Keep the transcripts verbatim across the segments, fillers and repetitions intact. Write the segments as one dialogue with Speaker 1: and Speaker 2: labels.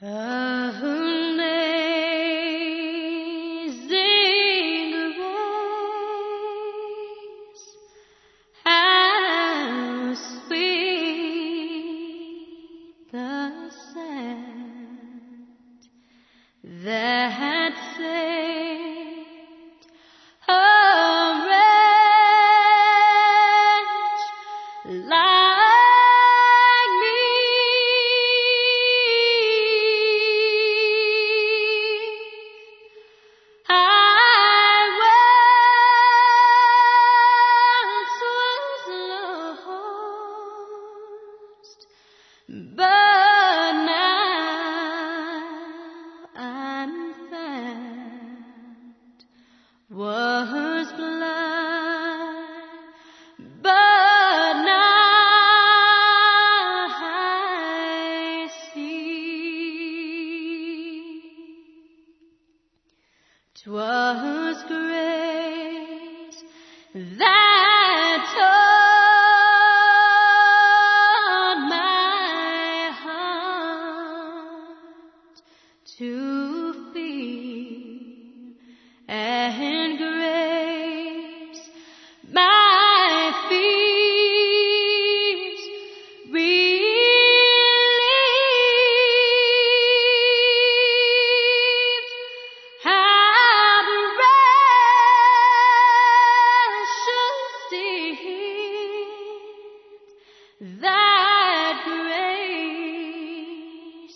Speaker 1: Amazing grace, how sweet the sound that saved a wretch like me. I once was lost, but now I'm found. Was blind, but now I see. 'Twas grace that taught my heart to feel, and grace my fears relieved. How precious is that grace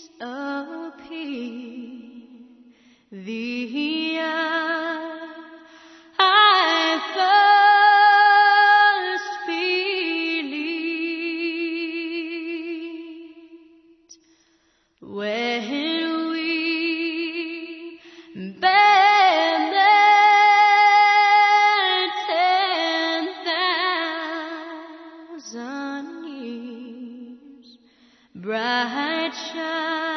Speaker 1: appeared the hour I first believed, when we bare ten thousand years bright shine.